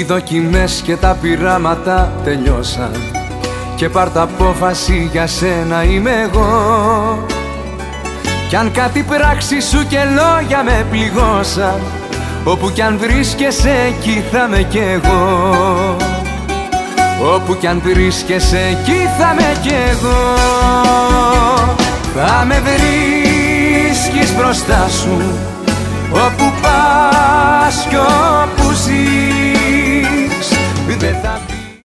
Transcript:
Οι δοκιμές και τα πειράματα τελειώσαν και πάρ' τ' απόφαση, για σένα είμαι εγώ. Κι αν κάτι πράξη σου και λόγια με πληγώσαν, όπου κι αν βρίσκεσαι εκεί θα με κι εγώ. Όπου κι αν βρίσκεσαι εκεί θα με κι εγώ. Θα με βρίσκεις μπροστά σου